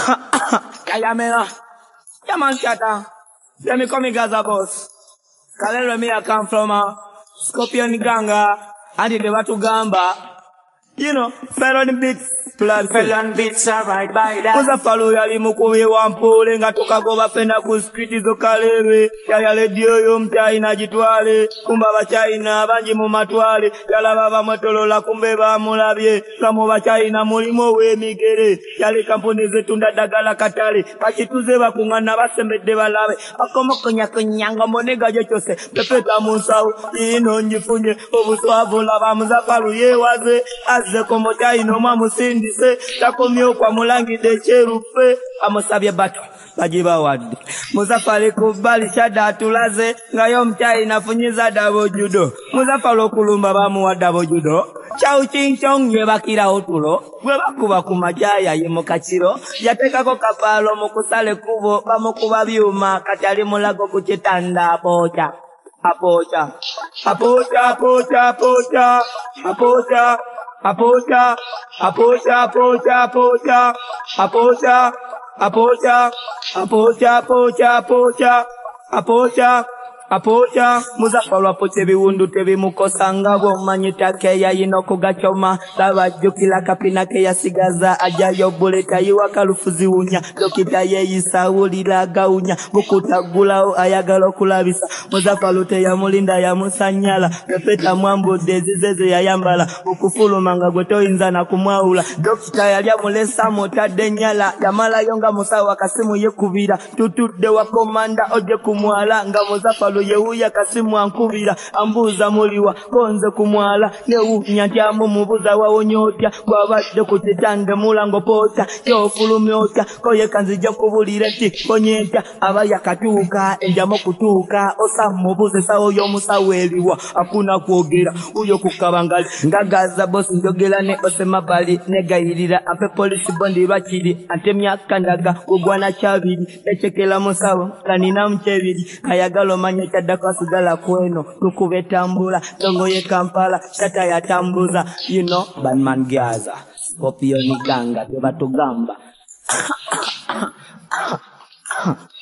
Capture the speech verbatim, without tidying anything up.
Kayamela. Yeah, man, shatter. Let me come in Gaza, boss. Kalero me, I come from a Scorpion Ganga. And the Watu Gamba. You know, fell on the beats. Fell on beats, alright, by that. Kuza follow yali mukuwe wampole. Nga toka goba fenda kuskriti zo kalewe. Yale dio yo mtaina jitwale. Kumba wa China, banji mumatwale. Yala baba motolola kumbe ba mulabye. Kamo wa China mulimo we migere. Yale kampuni zetu ndadagala katale. Pachituze wa kungana basembede balawe. Akomo konya konyanga monega jochose. Pepeta musau. Ino njifunye. Obuswavu lava muzafalu ye waze. Aze komo China mamusindi. Se takomyo kwa mulangi de cherupe amusabye bato bajiba wadi Muzafale kubali shada tulaze ngayo mchai nafunyiza dabo judo Muzafalo kulumba bamu wa dabo judo chau chinchong yebakira otulo webakuba kumajaya yemokachiro yateka ko kapalo mukusale kubo bamukuba byuma katali mulago kuchitanda pocha apocha apocha apocha apocha apocha Apocha, apocha, apocha, apocha, apocha, apocha, apocha, apocha, apocha, apocha, apocha, Muzafalo apoche biwundu tebi mukosanga womanyita keya inoko gachoma lava jukila kapina keya sigaza ajayo buleta yiwa kalufuzi unya dokita ye isauli la gaunya mukutagula ayagalo kulabisa Muzafalo te ya mulinda ya musanyala pepeta mwambo dezizeze ya yambala mukufulu manga gweto inzana kumwaula dokita yali amulesa motade nyala yamala yonga musawa kasimu yekubira tutude wa komanda oje kumwala nga Muzafalo yeuya kasimu ankubira ambuza muliwa konze kumwala neu nyantyamu mubuza wawo nyotya gwabadde kutitande mulango pota yofulumyotya koye kanzija kubulira ti konyetya abaya katuuka enjamo kutuuka osamubuze sawo yomusaweliwa akuna kwogera uyo kukabangali ngagaza boss njogera ne osema bali negayirira ape police bondi bakiri ante myaka ndaga kugwana chabiri echekela musawo kanina mchebiri kayagalo manya chadaka sugala kweno tukubetambula tongo ye Kampala shata ya tambuza you know Batman Gaza Scorpion Ganga tebatugamba